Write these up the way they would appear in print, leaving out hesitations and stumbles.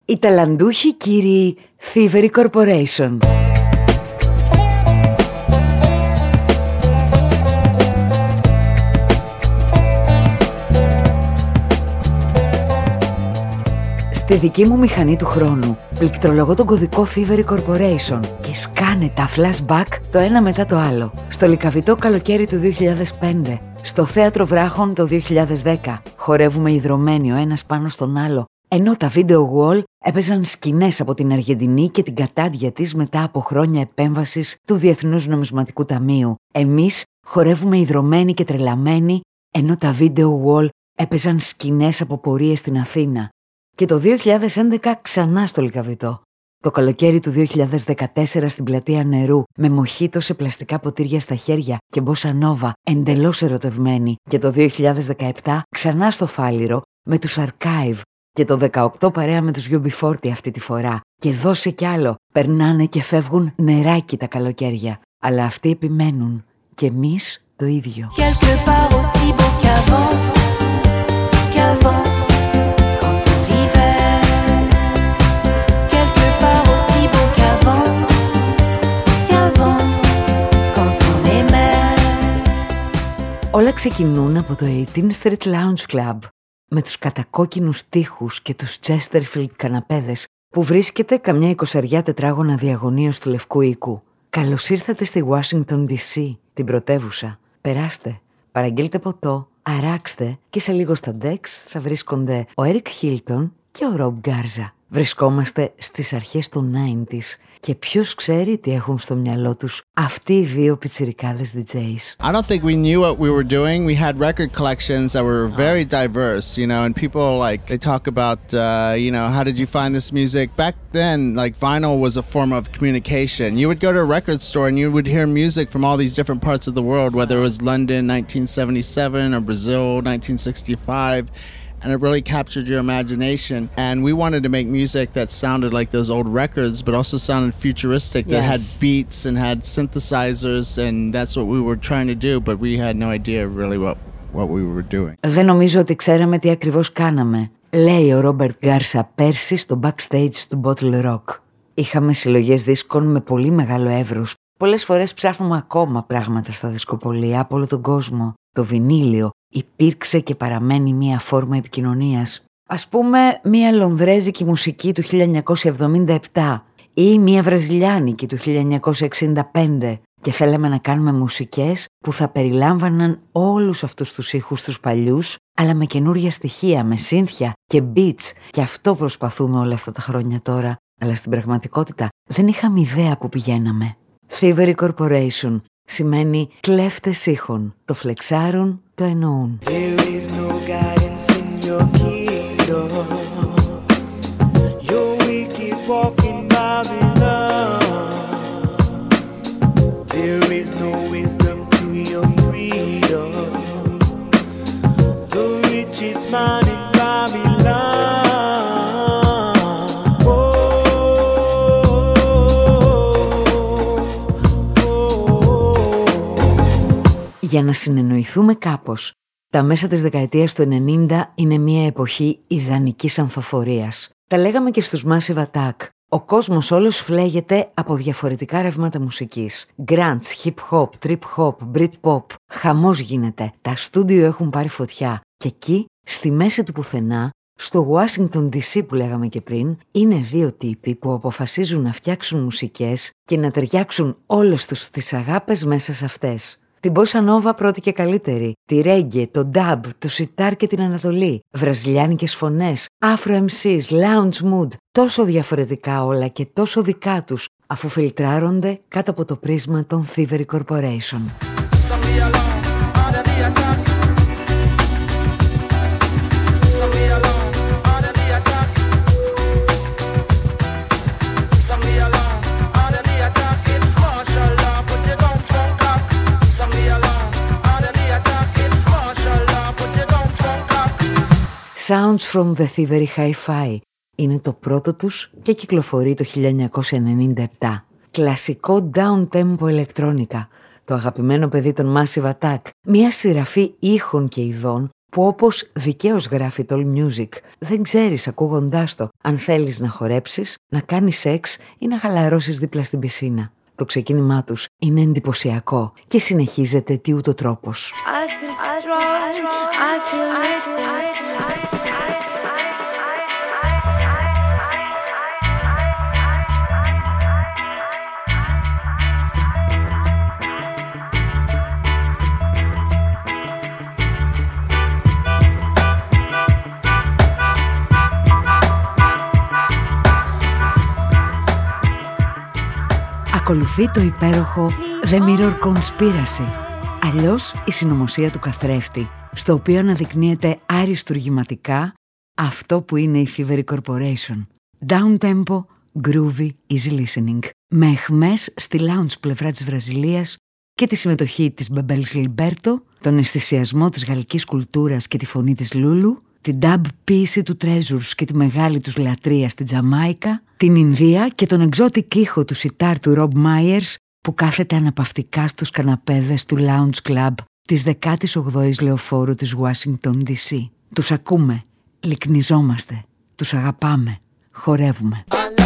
Οι ταλαντούχοι κύριοι Thievery Corporation. Στη δική μου μηχανή του χρόνου πληκτρολογώ τον κωδικό Thievery Corporation και σκάνε τα flashback το ένα μετά το άλλο. Στο λυκαβητό καλοκαίρι του 2005, στο θέατρο βράχων το 2010, χορεύουμε ιδρωμένοι ο ένας πάνω στον άλλο, ενώ τα video wall έπαιζαν σκηνές από την Αργεντινή και την κατάντια της μετά από χρόνια επέμβασης του Διεθνούς Νομισματικού Ταμείου. Εμείς χορεύουμε ιδρωμένοι και τρελαμένοι, ενώ τα video wall έπαιζαν σκηνές από πορείες στην Αθήνα. Και το 2011 ξανά στο λυκαβητό. Το καλοκαίρι του 2014 στην πλατεία Νερού, με μοχίτο σε πλαστικά ποτήρια στα χέρια και μπόσα νόβα, εντελώς ερωτευμένοι. Και το 2017 ξανά στο Φάληρο με τους Archive. Και το 18 παρέα με τους UB40 αυτή τη φορά. Και δώσε κι άλλο. Περνάνε και φεύγουν νεράκι τα καλοκαίρια. Αλλά αυτοί επιμένουν. Και εμείς το ίδιο. Όλα ξεκινούν από το 18th Street Lounge Club με τους κατακόκκινους τοίχους και τους Chesterfield καναπέδες που βρίσκεται καμιά 20 τετράγωνα διαγωνίως του Λευκού Οίκου. Καλώς ήρθατε στη Washington DC, την πρωτεύουσα. Περάστε, παραγγείλτε ποτό, αράξτε και σε λίγο στα decks θα βρίσκονται ο Eric Hilton και ο Rob Garza. Βρισκόμαστε στις αρχές των 90s και ποιος ξέρει τι έχουν στο μυαλό τους αυτοί οι δύο πιτσιρικάδες DJs. I don't think we knew what we were doing. We had record collections that were very diverse, you know, and people like, they talk about, you know, how did you find this music? Back then, like vinyl was a form of communication. You would go to a record store and you would hear music from all these different parts of the world, whether it was London 1977 or Brazil 1965. And it really captured your imagination. And we wanted to make music that sounded like those old records, but also sounded futuristic, that had beats and had synthesizers, and that's what we were trying to do, but we had no idea really what we were doing. Δεν νομίζω ότι ξέραμε τι ακριβώς κάναμε, λέει ο Ρόμπερτ Γκάρσα πέρσι στο backstage του Bottle Rock. Είχαμε συλλογές δίσκων με πολύ μεγάλο εύρος. Πολλές φορές ψάχνουμε ακόμα πράγματα στα δισκοπωλεία από όλο τον κόσμο. Το βινίλιο υπήρξε και παραμένει μία φόρμα επικοινωνίας. Ας πούμε μία λονδρέζικη μουσική του 1977 ή μία βραζιλιάνικη του 1965 και θέλαμε να κάνουμε μουσικές που θα περιλάμβαναν όλους αυτούς τους ήχους τους παλιούς, αλλά με καινούρια στοιχεία, με σύνθια και beats, και αυτό προσπαθούμε όλα αυτά τα χρόνια τώρα, αλλά στην πραγματικότητα δεν είχαμε ιδέα που πηγαίναμε. Thievery Corporation σημαίνει κλέφτες ήχων. Το φλεξάρουν, το εννοούν. Για να συνεννοηθούμε κάπως, τα μέσα της δεκαετίας του 90 είναι μια εποχή ιδανικής ανθοφορίας. Τα λέγαμε και στους Massive Attack. Ο κόσμος όλος φλέγεται από διαφορετικά ρεύματα μουσικής. Grunge, hip hop, trip hop, brit pop. Χαμός γίνεται. Τα στούντιο έχουν πάρει φωτιά. Και εκεί, στη μέση του πουθενά, στο Washington DC που λέγαμε και πριν, είναι δύο τύποι που αποφασίζουν να φτιάξουν μουσικές και να ταιριάξουν όλες τους τις αγάπες μέσα σε αυτές. Την Bossa Nova πρώτη και καλύτερη, τη Reggae, το Dub, το Sitar και την Ανατολή, βραζιλιάνικες φωνές, Afro MCs, Lounge Mood, τόσο διαφορετικά όλα και τόσο δικά τους, αφού φιλτράρονται κάτω από το πρίσμα των Thievery Corporation. Sounds from the Thievery Hi-Fi είναι το πρώτο τους και κυκλοφορεί το 1997. Κλασικό down-tempo ηλεκτρόνικα, το αγαπημένο παιδί των Massive Attack, μια σειραφή ήχων και ειδών που όπως δικαίως γράφει το All Music, δεν ξέρεις ακούγοντάς το αν θέλεις να χορέψεις, να κάνεις σεξ ή να χαλαρώσεις δίπλα στην πισίνα. Το ξεκίνημά τους είναι εντυπωσιακό και συνεχίζεται τι ούτω τρόπος. Ακολουθεί το υπέροχο The Mirror Conspiracy, αλλιώς η συνωμοσία του καθρέφτη, στο οποίο αναδεικνύεται αριστουργηματικά αυτό που είναι η Thievery Corporation. Down-tempo, groovy, easy listening, με αιχμές στη lounge πλευρά της Βραζιλίας και τη συμμετοχή της Μπεμπέλης Λιμπέρτο, τον αισθησιασμό της γαλλικής κουλτούρας και τη φωνή της Λούλου, την dub ποίηση του Treasures και τη μεγάλη τους λατρεία στη Τζαμάικα, την Ινδία και τον εξώτικ ήχο του σιτάρ του Rob Myers που κάθεται αναπαυτικά στους καναπέδες του Lounge Club της 18ης λεωφόρου της Washington DC. Τους ακούμε, λυκνιζόμαστε, τους αγαπάμε, χορεύουμε.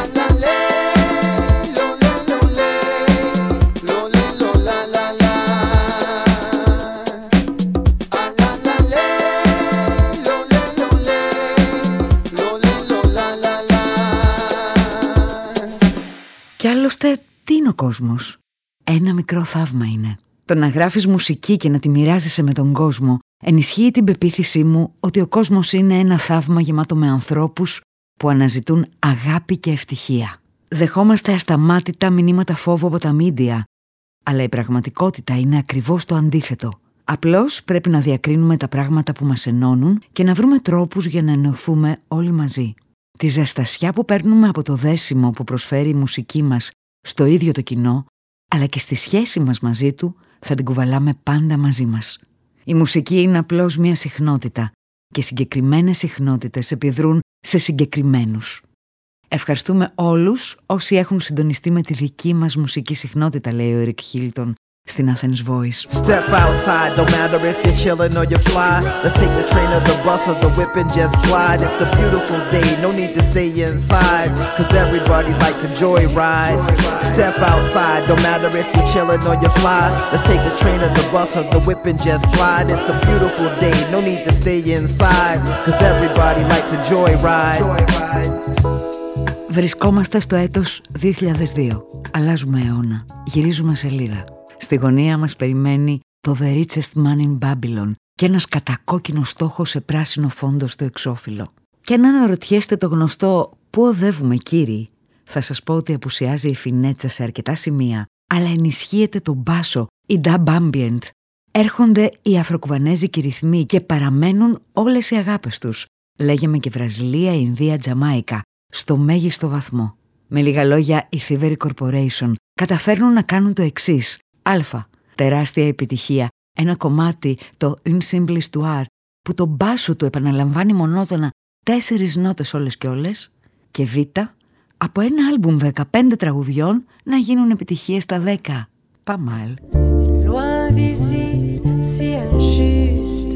Κι άλλωστε, τι είναι ο κόσμος? Ένα μικρό θαύμα είναι. Το να γράφεις μουσική και να τη μοιράζεσαι με τον κόσμο ενισχύει την πεποίθησή μου ότι ο κόσμος είναι ένα θαύμα γεμάτο με ανθρώπους που αναζητούν αγάπη και ευτυχία. Δεχόμαστε ασταμάτητα μηνύματα φόβου από τα μίντια, αλλά η πραγματικότητα είναι ακριβώς το αντίθετο. Απλώς πρέπει να διακρίνουμε τα πράγματα που μας ενώνουν και να βρούμε τρόπους για να ενωθούμε όλοι μαζί. Τη ζεστασιά που παίρνουμε από το δέσιμο που προσφέρει η μουσική μας στο ίδιο το κοινό, αλλά και στη σχέση μας μαζί του, θα την κουβαλάμε πάντα μαζί μας. Η μουσική είναι απλώς μια συχνότητα και συγκεκριμένες συχνότητες επιδρούν σε συγκεκριμένους. Ευχαριστούμε όλους όσοι έχουν συντονιστεί με τη δική μας μουσική συχνότητα, λέει ο Ερικ Χίλτον στην Athens Voice. Step outside, no matter if you're chillin' or you fly. Let's take the train or the bus or the whip and just glide. It's a beautiful day, no need to stay inside, cause everybody likes a joyride. Step outside, no matter if you're chillin' or you fly. Let's take the train or the bus or the whip and just glide. It's a beautiful day, no need to stay inside, cause everybody likes a joyride. Βρισκόμαστε στο έτος 2002. Αλλάζουμε αιώνα. Γυρίζουμε σελίδα. Στη γωνία μας περιμένει το The Richest Man in Babylon και ένας κατακόκκινος στόχος σε πράσινο φόντο στο εξώφυλλο. Και αν αναρωτιέστε το γνωστό «Πού οδεύουμε, κύριοι?», θα σας πω ότι απουσιάζει η φινέτσα σε αρκετά σημεία, αλλά ενισχύεται το μπάσο, η dub ambient. Έρχονται οι αφροκουβανέζικοι ρυθμοί και παραμένουν όλες οι αγάπες τους. Λέγεμε και Βραζιλία, Ινδία, Τζαμάικα, στο μέγιστο βαθμό. Με λίγα λόγια, οι Thievery Corporation καταφέρνουν να κάνουν το εξής. Α. Τεράστια επιτυχία. Ένα κομμάτι, το Une Simple Histoire, που το μπάσο του επαναλαμβάνει μονότονα 4 νότες όλες και όλες. Και Β. Από ένα άλμπουμ 15 τραγουδιών να γίνουν επιτυχίες στα 10. Pas mal. Loin d'ici, si injuste.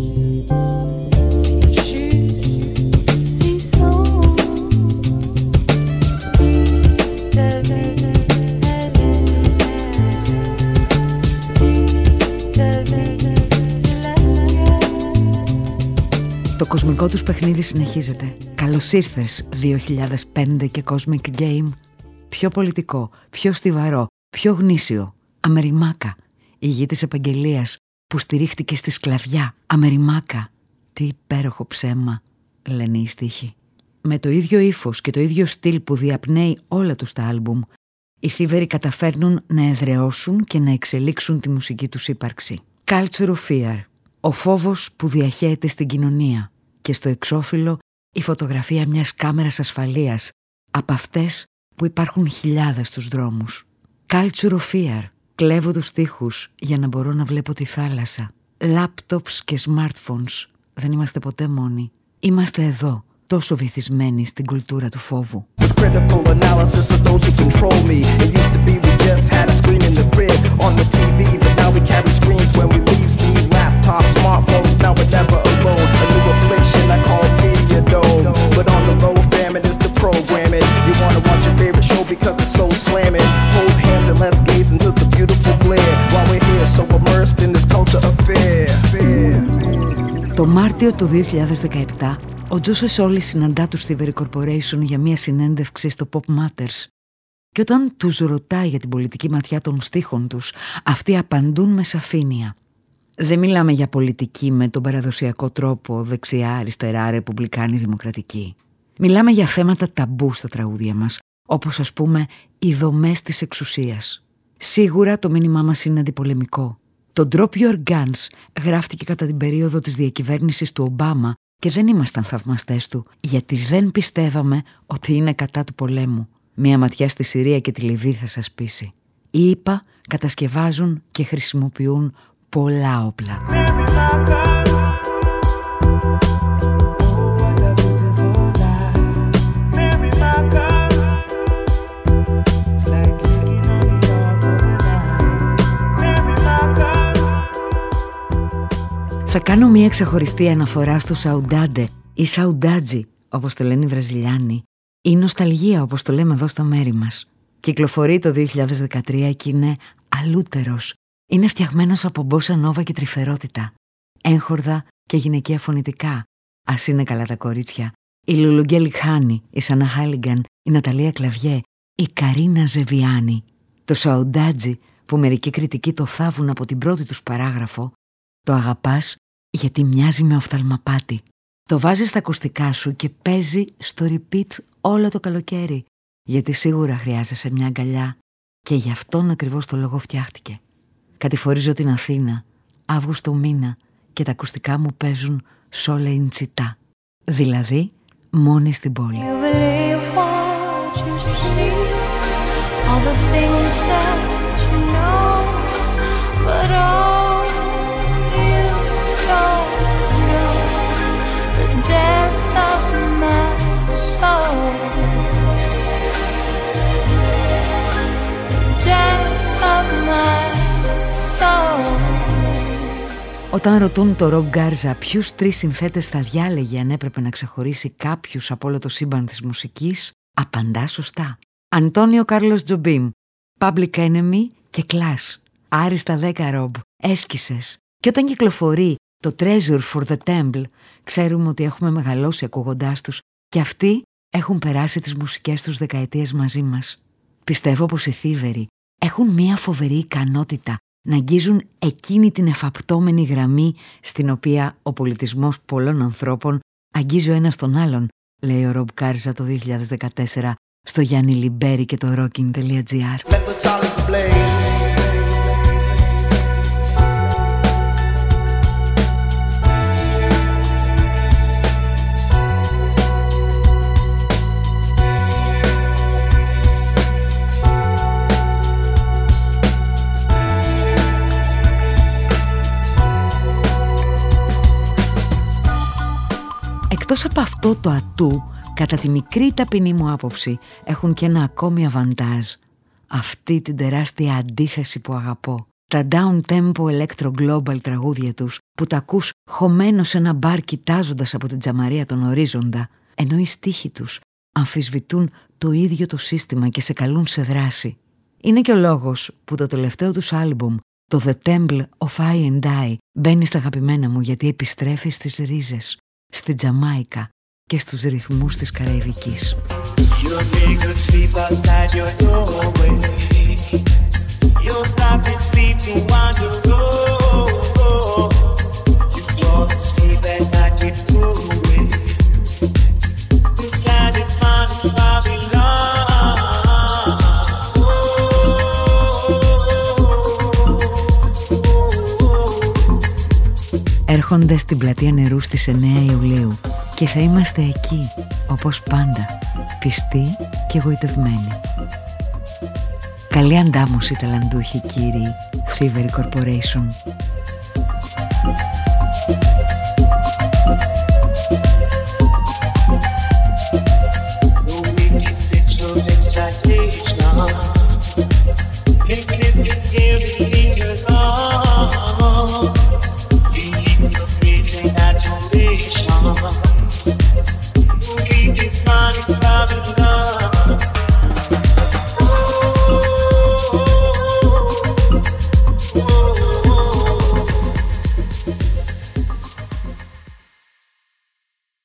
Το κοσμικό τους παιχνίδι συνεχίζεται. Καλώς ήρθες 2005 και Cosmic Game. Πιο πολιτικό, πιο στιβαρό, πιο γνήσιο. Αμεριμάκα, η γη της επαγγελίας που στηρίχτηκε στη σκλαβιά. Αμεριμάκα, τι υπέροχο ψέμα, λένε οι στίχοι. Με το ίδιο ύφος και το ίδιο στυλ που διαπνέει όλα τους τα άλμπουμ, οι Thievery καταφέρνουν να εδραιώσουν και να εξελίξουν τη μουσική τους ύπαρξη. Culture of Fear, ο φόβος που διαχέεται στην κοινωνία, και στο εξώφυλλο η φωτογραφία μιας κάμερας ασφαλείας, από αυτές που υπάρχουν χιλιάδες στους δρόμους. Culture of Fear, κλέβω τους στίχους για να μπορώ να βλέπω τη θάλασσα. Laptops και smartphones, δεν είμαστε ποτέ μόνοι. Είμαστε εδώ, τόσο βυθισμένοι στην κουλτούρα του φόβου. Critical analysis of those who control me. It used to be we just had a screen in the crib on the TV, but now we carry screens when we leave. See laptops, smartphones, now we're never alone. A new affliction I call media dome. But on the low, famine is the programming. You wanna watch your favorite show because it's so slamming. Hold hands and let's gaze into the beautiful glare. While we're here so immersed in this culture affair. Το Μάρτιο του 2017, ο Τζόσουα Σόλι συναντά τους Thievery Corporation για μια συνέντευξη στο Pop Matters. Και όταν τους ρωτάει για την πολιτική ματιά των στίχων τους, αυτοί απαντούν με σαφήνεια. Δεν μιλάμε για πολιτική με τον παραδοσιακό τρόπο δεξιά, αριστερά, ρεπουμπλικάνη, δημοκρατική. Μιλάμε για θέματα ταμπού στα τραγούδια μας, όπως ας πούμε οι δομές της εξουσίας. Σίγουρα το μήνυμά μας είναι αντιπολεμικό. Το Drop Your Guns γράφτηκε κατά την περίοδο της διακυβέρνησης του Ομπάμα και δεν ήμασταν θαυμαστές του, γιατί δεν πιστεύαμε ότι είναι κατά του πολέμου. Μία ματιά στη Συρία και τη Λιβύη θα σας πείσει. Οι ΗΠΑ κατασκευάζουν και χρησιμοποιούν πολλά όπλα. Θα κάνω μία ξεχωριστή αναφορά στο Σαουντάντε ή Σαουντάτζι, όπως το λένε οι Βραζιλιάνοι, ή νοσταλγία, όπως το λέμε εδώ στα μέρη μας. Κυκλοφορεί το 2013 και είναι αλούτερος. Είναι φτιαγμένος από μπόσα νόβα και τρυφερότητα. Έγχορδα και γυναικεία φωνητικά. Ας είναι καλά τα κορίτσια. Η Λουλουγκέλη Χάνη, η Σανά Χάλιγκαν, η Ναταλία Κλαβιέ, η Καρίνα Ζεβιάνη. Το Σαουντάτζι, που μερικοί κριτικοί το θάβουν από την πρώτη τους παράγραφο, το αγαπάς γιατί μοιάζει με οφθαλμαπάτη. Το βάζεις στα ακουστικά σου και παίζει στο repeat όλο το καλοκαίρι, γιατί σίγουρα χρειάζεσαι μια αγκαλιά και γι' αυτόν ακριβώς το λόγο φτιάχτηκε. Κατηφορίζω την Αθήνα, Αύγουστο μήνα, και τα ακουστικά μου παίζουν σόλε ιντσιτά, δηλαδή μόνη στην πόλη. Όταν ρωτούν το Ρομπ Γκάρζα ποιους τρεις συνθέτες θα διάλεγε αν έπρεπε να ξεχωρίσει κάποιους από όλο το σύμπαν της μουσικής, απαντά σωστά. Αντώνιο Κάρλος Τζομπίμ, Public Enemy και Clash. Άριστα 10 Ρομπ, έσκησες. Και όταν κυκλοφορεί το Treasure for the Temple, ξέρουμε ότι έχουμε μεγαλώσει ακούγοντάς τους και αυτοί έχουν περάσει τις μουσικές τους δεκαετίες μαζί μας. Πιστεύω πως οι Thievery έχουν μια φοβερή ικανότητα να αγγίζουν εκείνη την εφαπτώμενη γραμμή στην οποία ο πολιτισμός πολλών ανθρώπων αγγίζει ο ένας τον άλλον, λέει ο Ρομπ Κάρζα το 2014 στο Γιάννη Λιμπέρι και το rocking.gr. Εκτός από αυτό το ατού, κατά τη μικρή ταπεινή μου άποψη, έχουν και ένα ακόμη αβαντάζ. Αυτή την τεράστια αντίθεση που αγαπώ. Τα down-tempo electro global τραγούδια τους, που τα ακούς χωμένο σε ένα μπαρ κοιτάζοντας από την τζαμαρία τον ορίζοντα, ενώ οι στίχοι τους αμφισβητούν το ίδιο το σύστημα και σε καλούν σε δράση. Είναι και ο λόγος που το τελευταίο τους άλμπουμ, το The Temple of I and I, μπαίνει στα αγαπημένα μου, γιατί επιστρέφει στις ρίζες, στη Τζαμάικα και στους ρυθμούς της Καραϊβικής. Έρχονται στην Πλατεία Νερού στις 9 Ιουλίου και θα είμαστε εκεί, όπως πάντα, πιστοί και εγωιτευμένοι. Καλή αντάμωση ταλαντούχοι κύριοι Thievery Corporation.